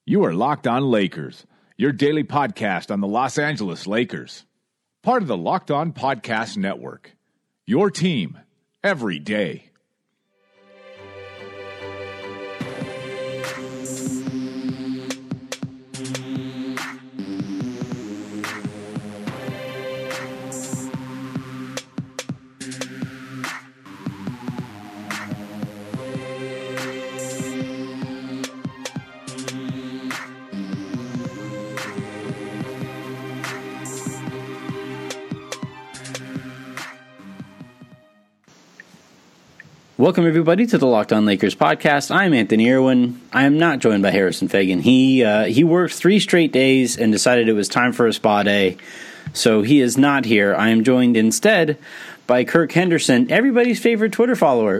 You are Locked On Lakers, your daily podcast on the Los Angeles Lakers. Part of the Locked On Podcast Network, your team every day. Welcome, everybody, to the Locked On Lakers podcast. I'm Anthony Irwin. I am not joined by Harrison Fagan. He worked 3 straight days and decided it was time for a spa day, so he is not here. I am joined instead by Kirk Henderson, everybody's favorite Twitter follow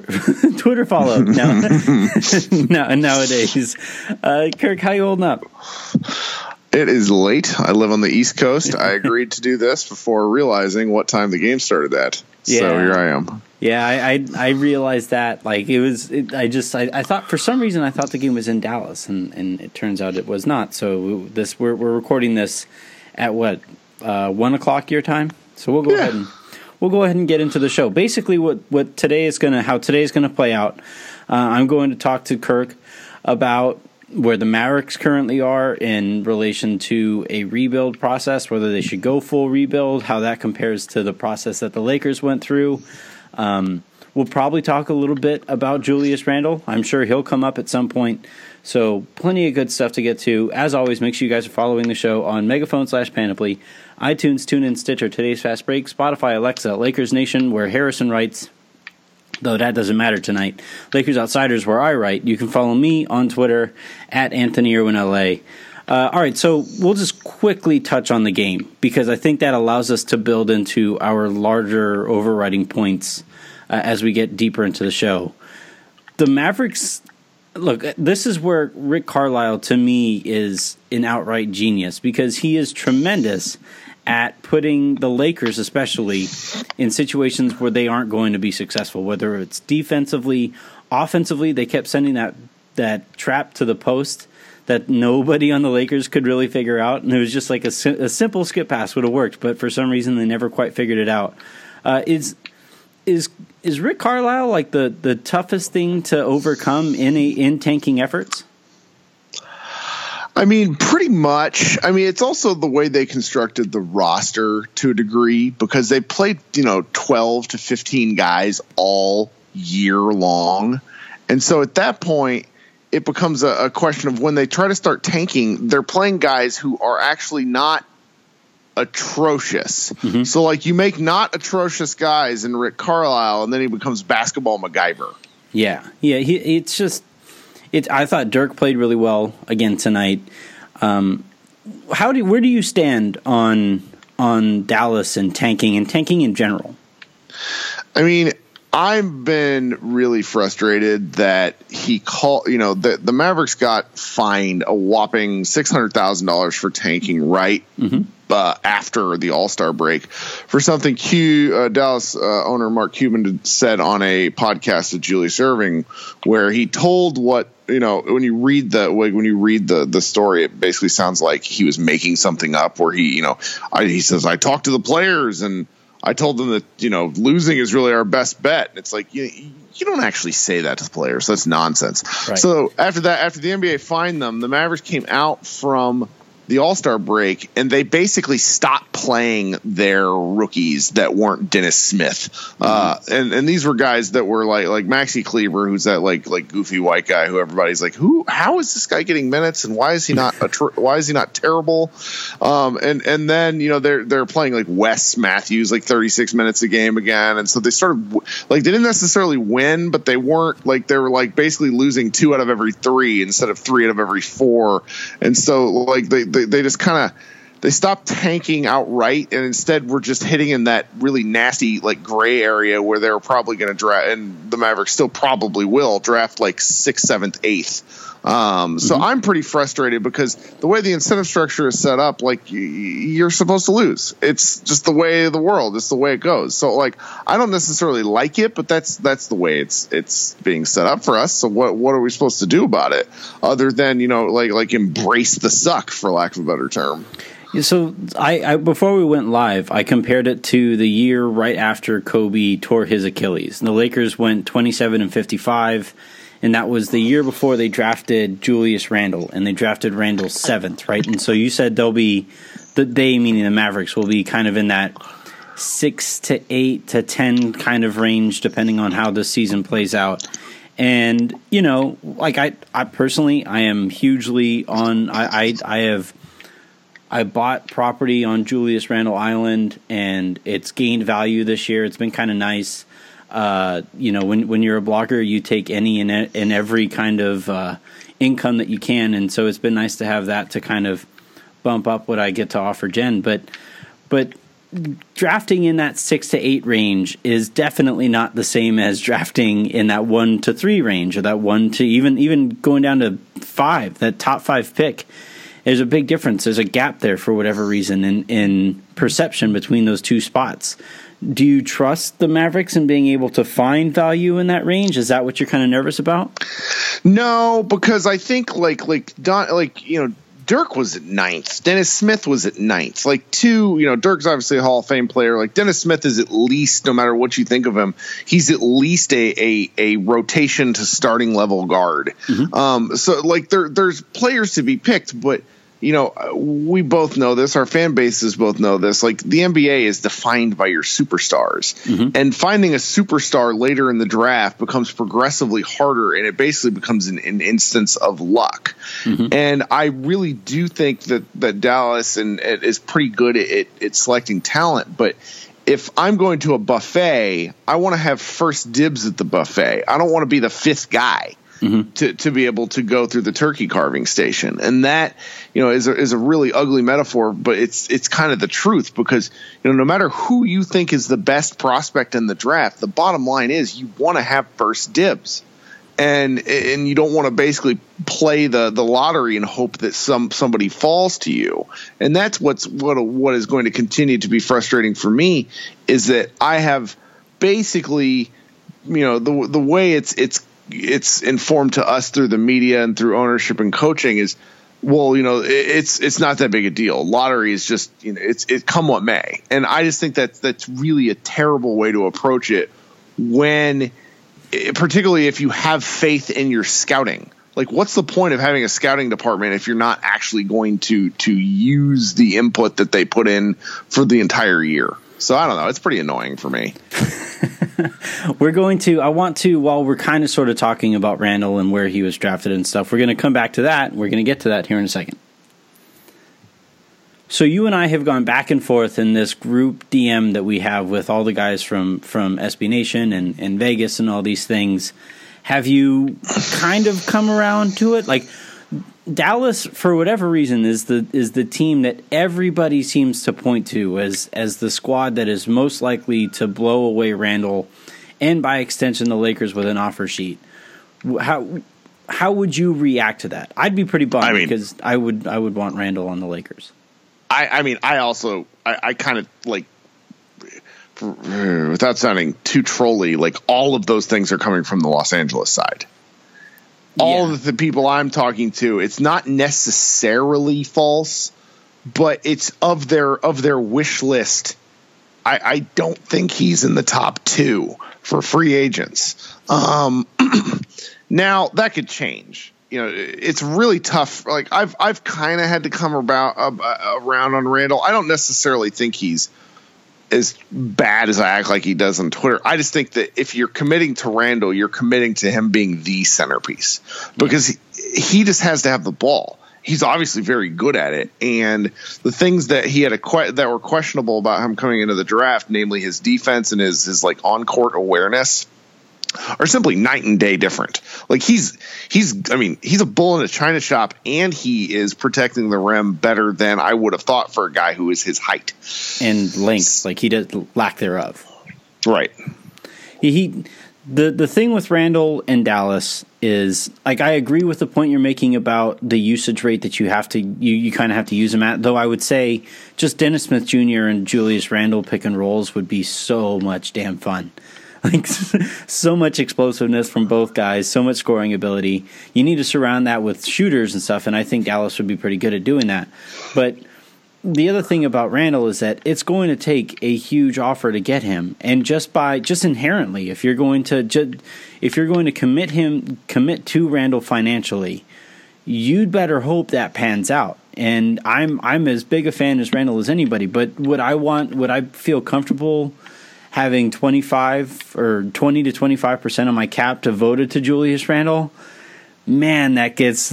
nowadays. Kirk, how you holding up? It is late. I live on the East Coast. I agreed to do this before realizing what time the game started at. Yeah. So here I am. Yeah, I realized that. Like I thought for some reason I thought the game was in Dallas, and it turns out it was not. So we're recording this at 1 o'clock your time. So we'll go ahead and get into the show. Basically, how today is gonna play out. I'm going to talk to Kirk about where the Mavericks currently are in relation to a rebuild process, whether they should go full rebuild, how that compares to the process that the Lakers went through. We'll probably talk a little bit about Julius Randle. I'm sure he'll come up at some point. So plenty of good stuff to get to. As always, make sure you guys are following the show on Megaphone/Panoply, iTunes, TuneIn, Stitcher, Today's Fast Break, Spotify, Alexa, Lakers Nation, where Harrison writes, though that doesn't matter tonight, Lakers Outsiders, where I write. You can follow me on Twitter at Anthony Irwin LA. All right, so we'll just quickly touch on the game because I think that allows us to build into our larger overriding points as we get deeper into the show. The Mavericks, look, this is where Rick Carlisle, to me, is an outright genius because he is tremendous at putting the Lakers, especially, in situations where they aren't going to be successful, whether it's defensively, offensively. They kept sending that trap to the post that nobody on the Lakers could really figure out, and it was just like a simple skip pass would have worked, but for some reason they never quite figured it out. Is Rick Carlisle like the toughest thing to overcome in tanking efforts? I mean, pretty much. I mean, it's also the way they constructed the roster to a degree because they played, 12 to 15 guys all year long. And so at that point, it becomes a question of when they try to start tanking, they're playing guys who are actually not atrocious. Mm-hmm. So, like, you make not atrocious guys in Rick Carlisle, and then he becomes basketball MacGyver. Yeah. I thought Dirk played really well again tonight. Where do you stand on Dallas and tanking in general? I mean, I've been really frustrated that the Mavericks got fined a whopping $600,000 for tanking after the All-Star break for something Dallas owner Mark Cuban said on a podcast with Julius Erving, where he told when you read the story, it basically sounds like he was making something up where he says, I talked to the players and I told them that, losing is really our best bet. It's like, you don't actually say that to the players. That's nonsense. Right. So after the NBA fined them, the Mavericks came out from the All-Star break, and they basically stopped playing their rookies that weren't Dennis Smith. Mm-hmm. And these were guys that were like Maxi Kleber, who's that like goofy white guy who everybody's like, how is this guy getting minutes, and why is he not terrible? And then they're playing like Wes Matthews like 36 minutes a game again, and so they started they didn't necessarily win, but they weren't they were basically losing 2 out of every 3 instead of 3 out of every 4, and so they just kind of they stopped tanking outright and instead were just hitting in that really nasty gray area where they're probably going to draft, and the Mavericks still probably will draft 6th, 7th, 8th So I'm pretty frustrated because the way the incentive structure is set up, like you're supposed to lose. It's just the way of the world. It's the way it goes. So like, I don't necessarily like it, but that's the way it's being set up for us. So what are we supposed to do about it other than, like embrace the suck, for lack of a better term? So I before we went live, I compared it to the year right after Kobe tore his Achilles. And the Lakers went 27-55, and that was the year before they drafted Julius Randle, and they drafted Randle 7th, right? And so you said they, meaning the Mavericks, will be kind of in that 6 to 8 to 10 kind of range, depending on how the season plays out. And like I personally, I am hugely on. I bought property on Julius Randle Island, and it's gained value this year. It's been kind of nice. When you're a blogger, you take any and every kind of income that you can, and so it's been nice to have that to kind of bump up what I get to offer Jen. But drafting in that 6 to 8 range is definitely not the same as drafting in that 1 to 3 range, or that 1 to even going down to 5. That top 5 pick. There's a big difference. There's a gap there for whatever reason in perception between those two spots. Do you trust the Mavericks in being able to find value in that range? Is that what you're kind of nervous about? No, because I think Dirk was at 9th. Dennis Smith was at 9th. Dirk's obviously a Hall of Fame player. Like, Dennis Smith is at least, no matter what you think of him, he's at least a rotation to starting level guard. Mm-hmm. So there's players to be picked, but we both know this. Our fan bases both know this. Like, the NBA is defined by your superstars, mm-hmm. and finding a superstar later in the draft becomes progressively harder, and it basically becomes an instance of luck. Mm-hmm. And I really do think that Dallas is pretty good at selecting talent, but if I'm going to a buffet, I want to have first dibs at the buffet. I don't want to be the 5th guy. Mm-hmm. to be able to go through the turkey carving station. And that, is a really ugly metaphor, but it's kind of the truth, because, no matter who you think is the best prospect in the draft, the bottom line is you want to have first dibs. And you don't want to basically play the lottery and hope that somebody falls to you. And that's what is going to continue to be frustrating for me, is that I have basically, the way it's informed to us through the media and through ownership and coaching is, it's not that big a deal. Lottery is just, it come what may. And I just think that's really a terrible way to approach it, when, particularly if you have faith in your scouting. Like, what's the point of having a scouting department if you're not actually going to use the input that they put in for the entire year? So I don't know. It's pretty annoying for me. I want to, while we're kind of sort of talking about Randle and where he was drafted and stuff, we're going to come back to that. We're going to get to that here in a second. So you and I have gone back and forth in this group DM that we have with all the guys from SB Nation and Vegas and all these things. Have you kind of come around to it? Like, Dallas, for whatever reason, is the team that everybody seems to point to as the squad that is most likely to blow away Randle, and by extension the Lakers, with an offer sheet. How would you react to that? I'd be pretty bummed, because I would want Randle on the Lakers. I kind of like, without sounding too trolly, like, all of those things are coming from the Los Angeles side. All of the people I'm talking to, it's not necessarily false, but it's of their wish list. I don't think he's in the top 2 for free agents. Now that could change. It's really tough. Like, I've kind of had to come around on Randle. I don't necessarily think he's as bad as I act like he does on Twitter. I just think that if you're committing to Randle, you're committing to him being the centerpiece, because he just has to have the ball. He's obviously very good at it, and the things that he had that were questionable about him coming into the draft, namely his defense and his like on-court awareness, are simply night and day different. Like, he's a bull in a china shop, and he is protecting the rim better than I would have thought for a guy who is his height and length. Like, he does lack thereof. Right. The thing with Randle and Dallas is like I agree with the point you're making about the usage rate that you have to you kind of have to use them at. Though I would say just Dennis Smith Jr. and Julius Randle pick and rolls would be so much damn fun. Like so much explosiveness from both guys, so much scoring ability. You need to surround that with shooters and stuff, and I think Dallas would be pretty good at doing that. But the other thing about Randle is that it's going to take a huge offer to get him, and just inherently, if you're going to commit to Randle financially, you'd better hope that pans out. And I'm as big a fan as Randle as anybody, but would I feel comfortable having 25 or 20 to 25% of my cap devoted to Julius Randle? Man, that gets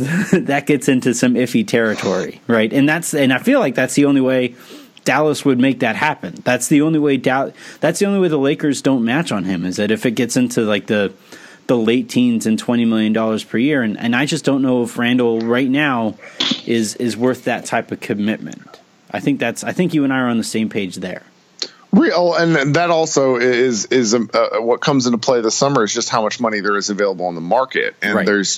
into some iffy territory, right? And I feel like that's the only way Dallas would make that happen. That's the only way the Lakers don't match on him, is that if it gets into like the late teens and $20 million per year, and I just don't know if Randle right now is worth that type of commitment. I think you and I are on the same page there. Real, and that also is what comes into play this summer is just how much money there is available on the market, and right. there's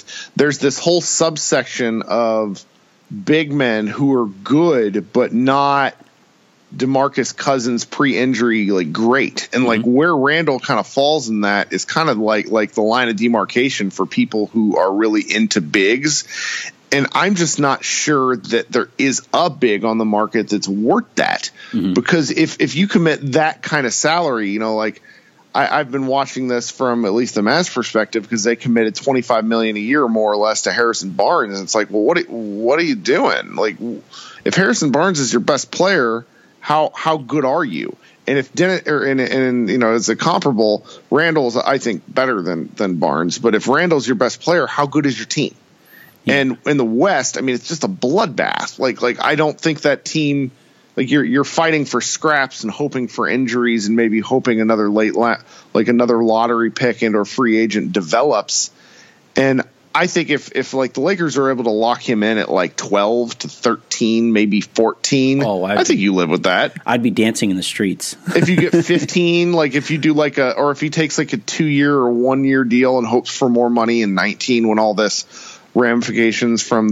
this whole subsection of big men who are good but not DeMarcus Cousins pre-injury like great, and like where Randle kind of falls in that is kind of like the line of demarcation for people who are really into bigs. And I'm just not sure that there is a big on the market that's worth that. Because if you commit that kind of salary, like I've been watching this from at least the Mavs perspective, because they committed $25 million a year more or less to Harrison Barnes. And it's like, well, what are you doing? Like, if Harrison Barnes is your best player, how good are you? And if Dennis it's a comparable, Randle's I think better than Barnes. But if Randle's your best player, how good is your team? Yeah. And in the West, I mean, it's just a bloodbath. Like I don't think that team, like you're fighting for scraps and hoping for injuries and maybe hoping another another lottery pick and or free agent develops. And I think if like the Lakers are able to lock him in at like 12 to 13, maybe 14, I think you live with that. I'd be dancing in the streets. If you get 15, like if you do or if he takes like a 2-year or 1-year deal and hopes for more money in 19 when all this ramifications from the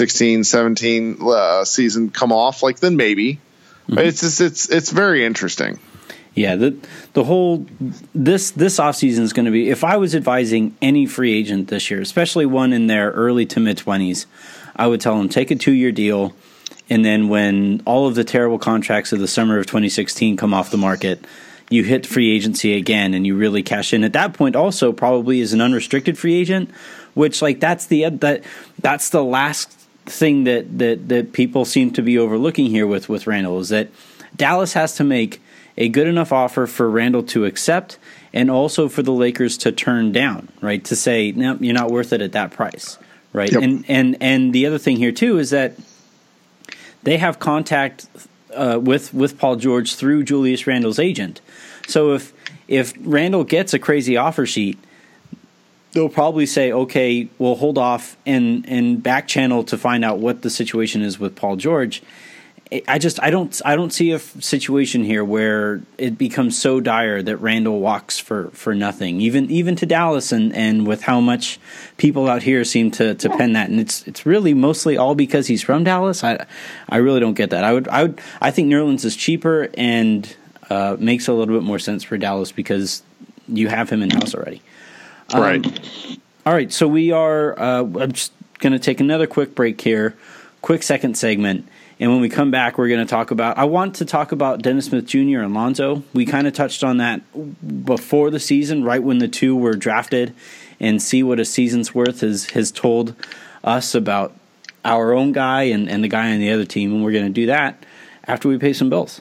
2016-17 season come off, like then maybe. It's very interesting. Yeah, the whole this offseason is going to be, if I was advising any free agent this year, especially one in their early to mid 20s, I would tell them take a 2-year deal, and then when all of the terrible contracts of the summer of 2016 come off the market, you hit free agency again and you really cash in. At that point, also probably as an unrestricted free agent, which like that's the last thing that people seem to be overlooking here with Randle, is that Dallas has to make a good enough offer for Randle to accept, and also for the Lakers to turn down, right? To say, no, you're not worth it at that price, right? Yep. And the other thing here too is that they have contact with Paul George through Julius Randle's agent. So if Randle gets a crazy offer sheet, they'll probably say, okay, we'll hold off and back channel to find out what the situation is with Paul George. I don't see a situation here where it becomes so dire that Randle walks for nothing, even to Dallas, and with how much people out here seem to pen that, and it's really mostly all because he's from Dallas. I really don't get that. I think Nerlens is cheaper and makes a little bit more sense for Dallas because you have him in house already. Right. All right. So we are. I'm just going to take another quick break here, quick second segment. And when we come back, we're going to I want to talk about Dennis Smith Jr. and Lonzo. We kind of touched on that before the season, right when the two were drafted, and see what a season's worth has told us about our own guy and the guy on the other team. And we're going to do that after we pay some bills.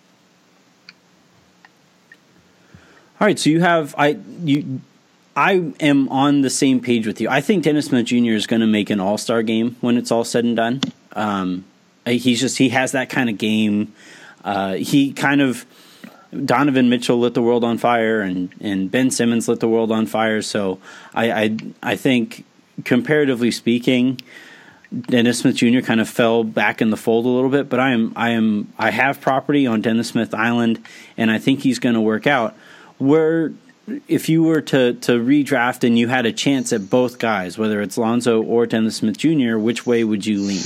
All right, so I am on the same page with you. I think Dennis Smith Jr. is going to make an all-star game when it's all said and done. He has that kind of game. Donovan Mitchell lit the world on fire, and Ben Simmons lit the world on fire. So I think, comparatively speaking, Dennis Smith Jr. kind of fell back in the fold a little bit. But I have property on Dennis Smith Island, and I think he's going to work out. Where if you were to redraft and you had a chance at both guys, whether it's Lonzo or Dennis Smith Jr., which way would you lean?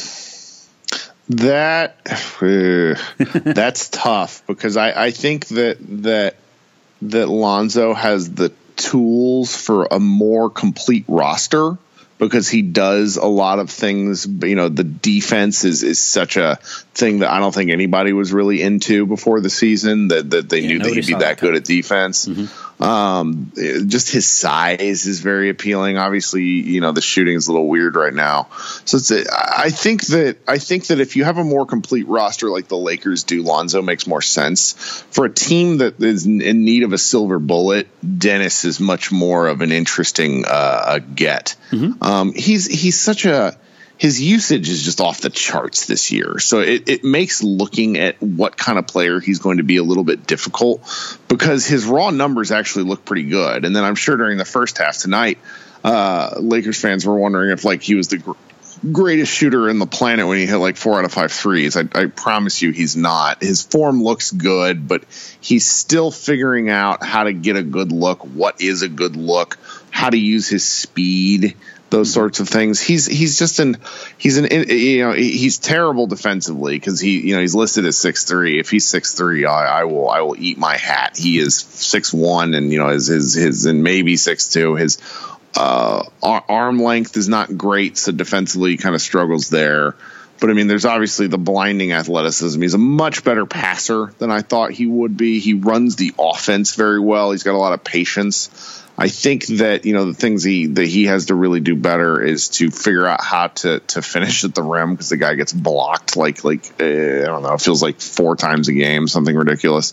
That's tough because I think that Lonzo has the tools for a more complete roster because he does a lot of things. You know, the defense is such a thing that I don't think anybody was really into before the season, that they knew that he'd be that good at defense. Just his size is very appealing. Obviously, you know, the shooting is a little weird right now. So I think that if you have a more complete roster like the Lakers do, Lonzo makes more sense. For a team that is in need of a silver bullet, Dennis is much more of an interesting get. He's such a his usage is just off the charts this year. So it makes looking at what kind of player he's going to be a little bit difficult because his raw numbers actually look pretty good. And then I'm sure during the first half tonight, Lakers fans were wondering if like he was the greatest shooter in the planet when he hit like 4 out of 5 threes. I promise you he's not. His form looks good, but he's still figuring out how to get a good look. What is a good look? How to use his speed. Those sorts of things. He's terrible defensively because he's listed as 6'3". If he's 6'3", I will eat my hat. He is 6'1", and his and maybe 6'2". His arm length is not great, so defensively he kind of struggles there. But I mean, there's obviously the blinding athleticism. He's a much better passer than I thought he would be. He runs the offense very well. He's got a lot of patience. I think that, the things that he has to really do better is to figure out how to finish at the rim because the guy gets blocked like I don't know, it feels like 4 times a game, something ridiculous.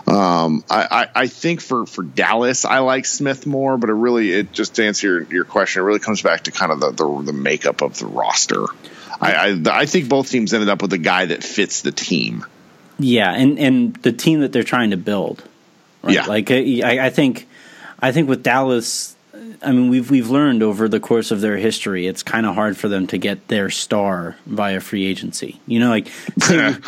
I think for Dallas, I like Smith more, but it just to answer your question, it really comes back to kind of the makeup of the roster. I think both teams ended up with a guy that fits the team. Yeah, and the team that they're trying to build. Right? Yeah, like I think with Dallas, I mean, we've learned over the course of their history, it's kind of hard for them to get their star via free agency. Like the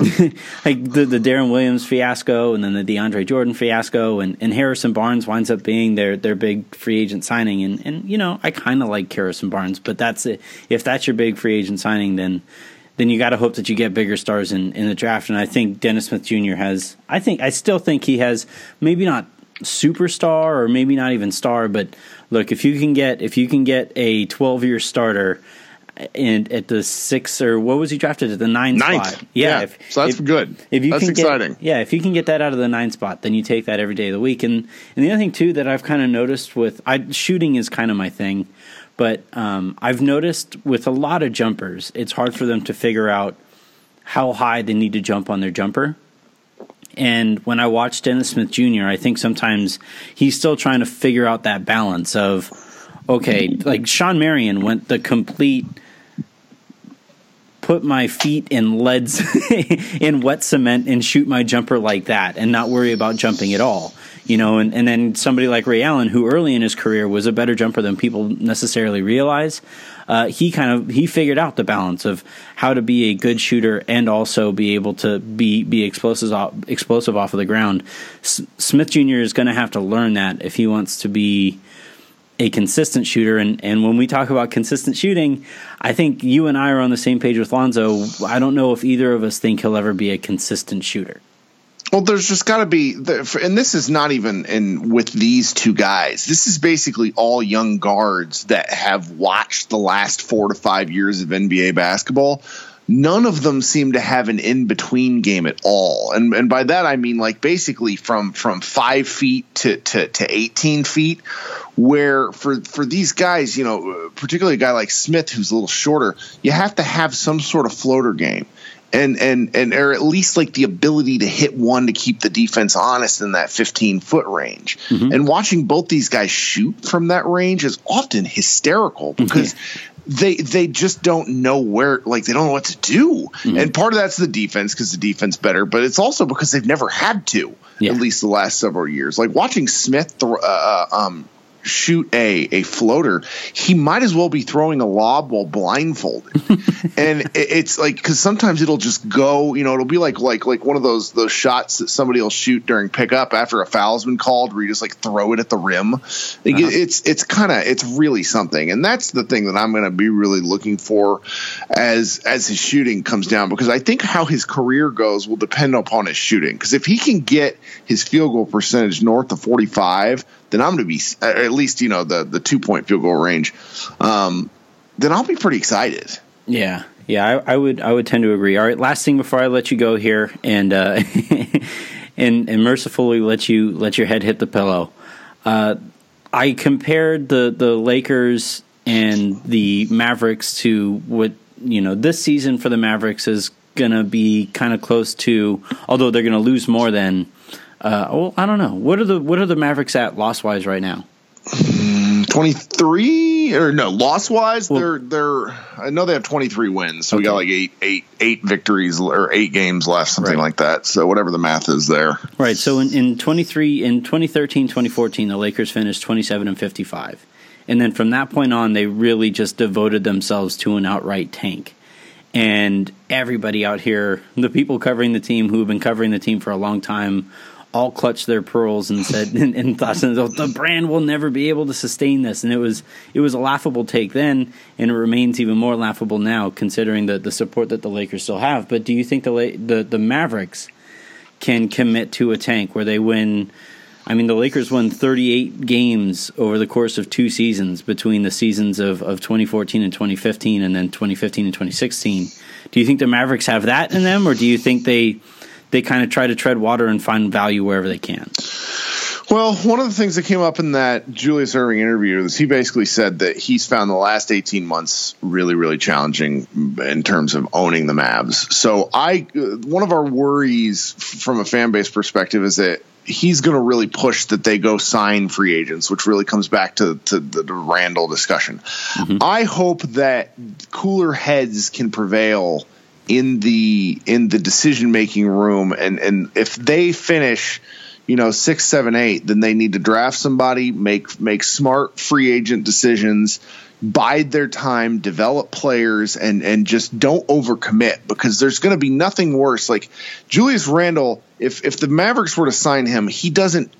Deron Williams fiasco, and then the DeAndre Jordan fiasco, and Harrison Barnes winds up being their big free agent signing. And I kind of like Harrison Barnes, but that's it. If that's your big free agent signing, then you got to hope that you get bigger stars in the draft. And I think Dennis Smith Jr. I still think he has maybe not superstar or maybe not even star, but look, if you can get a 12-year starter and at the 6 or what was he drafted at the 9 spot? Yeah. So that's good. That's exciting. If you can get that out of the 9 spot, then you take that every day of the week. And the other thing too that I've kind of noticed shooting is kind of my thing, but I've noticed with a lot of jumpers, it's hard for them to figure out how high they need to jump on their jumper. And when I watch Dennis Smith Jr., I think sometimes he's still trying to figure out that balance of, okay, like Sean Marion went the complete put my feet in leads in wet cement and shoot my jumper like that and not worry about jumping at all. And then somebody like Ray Allen, who early in his career was a better jumper than people necessarily realize, he figured out the balance of how to be a good shooter and also be able to be explosive off of the ground. Smith Jr. is going to have to learn that if he wants to be a consistent shooter. And when we talk about consistent shooting, I think you and I are on the same page with Lonzo. I don't know if either of us think he'll ever be a consistent shooter. Well, there's just got to be, and this is not even with these two guys. This is basically all young guards that have watched the last 4 to 5 years of NBA basketball. None of them seem to have an in-between game at all. And by that, I mean like basically from 5 feet to 18 feet, where for these guys, particularly a guy like Smith, who's a little shorter, you have to have some sort of floater game. And or at least like the ability to hit one to keep the defense honest in that 15-foot range. And watching both these guys shoot from that range is often hysterical because they just don't know where, like they don't know what to do. And part of that's the defense because the defense better, but it's also because they've never had to, at least the last several years. Like watching Smith shoot a floater, he might as well be throwing a lob while blindfolded. And it's like, because sometimes it'll just go, it'll be like one of those shots that somebody will shoot during pickup after a foul's been called, where you just like throw it at the rim. Like, it's really something. And that's the thing that I'm going to be really looking for as his shooting comes down, because I think how his career goes will depend upon his shooting. Because if he can get his field goal percentage north of 45, then I'm going to be at least, the 2-point field goal range. Then I'll be pretty excited. Yeah. Yeah, I would tend to agree. All right, last thing before I let you go here and and mercifully let your head hit the pillow. I compared the Lakers and the Mavericks to what, this season for the Mavericks is going to be kind of close to, although they're going to lose more than I don't know. What are the Mavericks at loss-wise right now? 23 or no, loss-wise, well, they're I know they have 23 wins. So we got like eight victories or 8 games left, something like that. So whatever the math is there. Right. So in 2013, 2014, the Lakers finished 27-55. And then from that point on, they really just devoted themselves to an outright tank. And everybody out here, the people covering the team who have been covering the team for a long time, all clutched their pearls and said, and thought the brand will never be able to sustain this. And it was a laughable take then, and it remains even more laughable now, considering the support that the Lakers still have. But do you think the Mavericks can commit to a tank where they win? I mean, the Lakers won 38 games over the course of 2 seasons, between the seasons of 2014 and 2015, and then 2015 and 2016. Do you think the Mavericks have that in them, or do you think they kind of try to tread water and find value wherever they can? Well, one of the things that came up in that Julius Erving interview is he basically said that he's found the last 18 months really, really challenging in terms of owning the Mavs. So one of our worries from a fan base perspective is that he's going to really push that they go sign free agents, which really comes back to the Randall discussion. Mm-hmm. I hope that cooler heads can prevail in the decision-making room. And if they finish, 6, 7, 8, then they need to draft somebody, make smart free agent decisions, bide their time, develop players, and just don't overcommit, because there's going to be nothing worse. Like Julius Randle, if the Mavericks were to sign him, he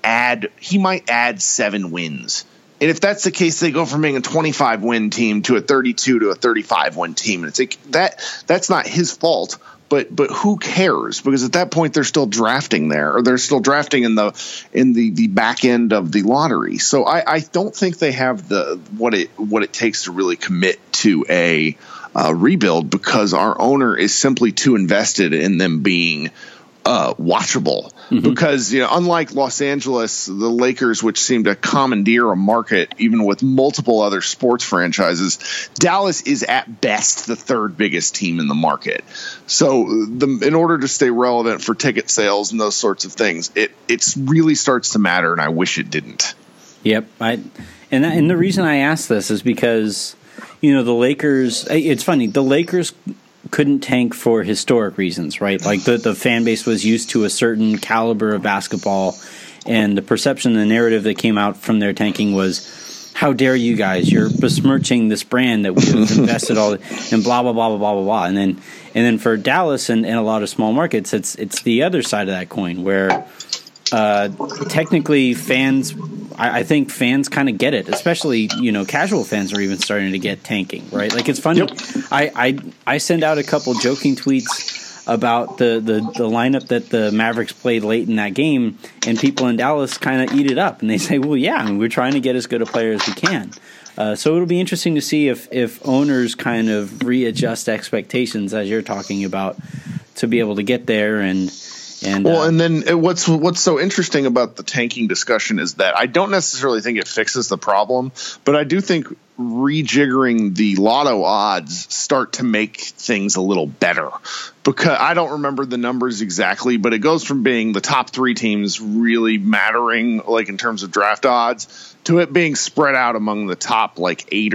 might add 7 wins. And if that's the case, they go from being a 25-win team to a 32 to a 35-win team. And it's like that's not his fault, but who cares? Because at that point they're still drafting there, or they're still drafting in the back end of the lottery. So I don't think they have what it takes to really commit to a rebuild, because our owner is simply too invested in them being watchable. Mm-hmm. Because unlike Los Angeles, the Lakers, which seem to commandeer a market even with multiple other sports franchises, Dallas is at best the 3rd biggest team in the market. So in order to stay relevant for ticket sales and those sorts of things, it really starts to matter, and I wish it didn't. Yep. And the reason I ask this is because the Lakers, it's funny, the Lakers couldn't tank for historic reasons, right? Like the fan base was used to a certain caliber of basketball, and the perception, the narrative that came out from their tanking was, how dare you guys, you're besmirching this brand that we've invested all, and blah, blah, blah, blah, blah, blah, blah. And then for Dallas and a lot of small markets, it's the other side of that coin, where technically fans, I think fans kind of get it, especially casual fans are even starting to get tanking, right? Like, it's funny. Yep. I send out a couple joking tweets about the lineup that the Mavericks played late in that game, and people in Dallas kind of eat it up, and they say, well, yeah, we're trying to get as good a player as we can. So it'll be interesting to see if owners kind of readjust expectations, as you're talking about, to be able to get there. And then what's so interesting about the tanking discussion is that I don't necessarily think it fixes the problem, but I do think rejiggering the lotto odds start to make things a little better, because I don't remember the numbers exactly, but it goes from being the top 3 teams really mattering, like in terms of draft odds, to it being spread out among the top like 8 or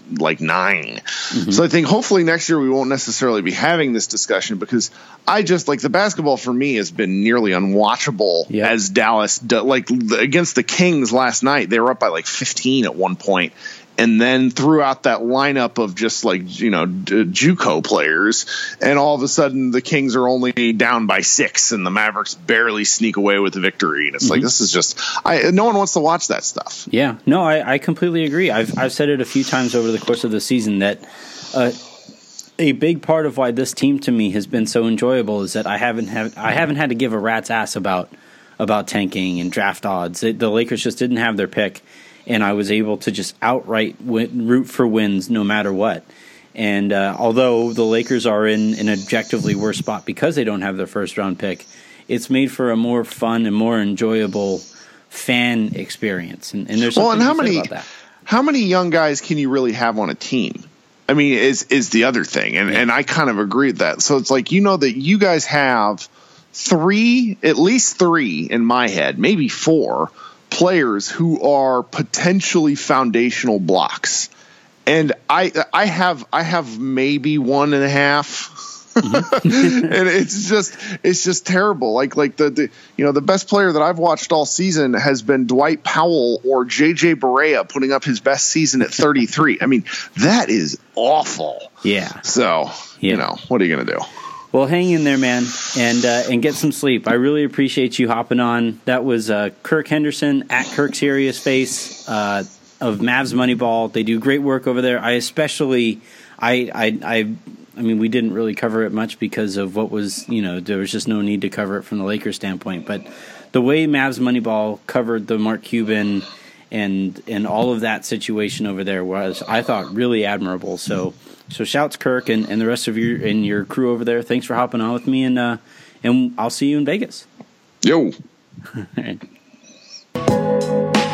like 9. So I think hopefully next year we won't necessarily be having this discussion, because I just like the basketball for me has been nearly unwatchable as Dallas like against the Kings last night. They were up by like 15 at one point. And then throughout that lineup of just like, JUCO players, and all of a sudden the Kings are only down by 6 and the Mavericks barely sneak away with the victory. And it's like, this is just, no one wants to watch that stuff. Yeah, no, I completely agree. I've said it a few times over the course of the season that a big part of why this team to me has been so enjoyable is that I haven't had to give a rat's ass about tanking and draft odds. The Lakers just didn't have their pick. And I was able to just outright root for wins no matter what. And although the Lakers are in an objectively worse spot because they don't have their first-round pick, it's made for a more fun and more enjoyable fan experience. And there's something to say about that. How many young guys can you really have on a team? I mean, is the other thing. And I kind of agree with that. So it's like, that you guys have at least 3 in my head, maybe 4 players who are potentially foundational blocks, and I have maybe 1.5, and it's just terrible. Like the best player that I've watched all season has been Dwight Powell or JJ Barea putting up his best season at 33. I mean, that is awful. Yeah. So what are you gonna do? Well, hang in there, man, and get some sleep. I really appreciate you hopping on. That was Kirk Henderson at Kirk Serious Face of Mavs Moneyball. They do great work over there. I mean, we didn't really cover it much because of what was, there was just no need to cover it from the Lakers standpoint. But the way Mavs Moneyball covered the Mark Cuban and all of that situation over there was, I thought, really admirable. So shouts Kirk and the rest of your crew over there. Thanks for hopping on with me, and I'll see you in Vegas. Yo. All right.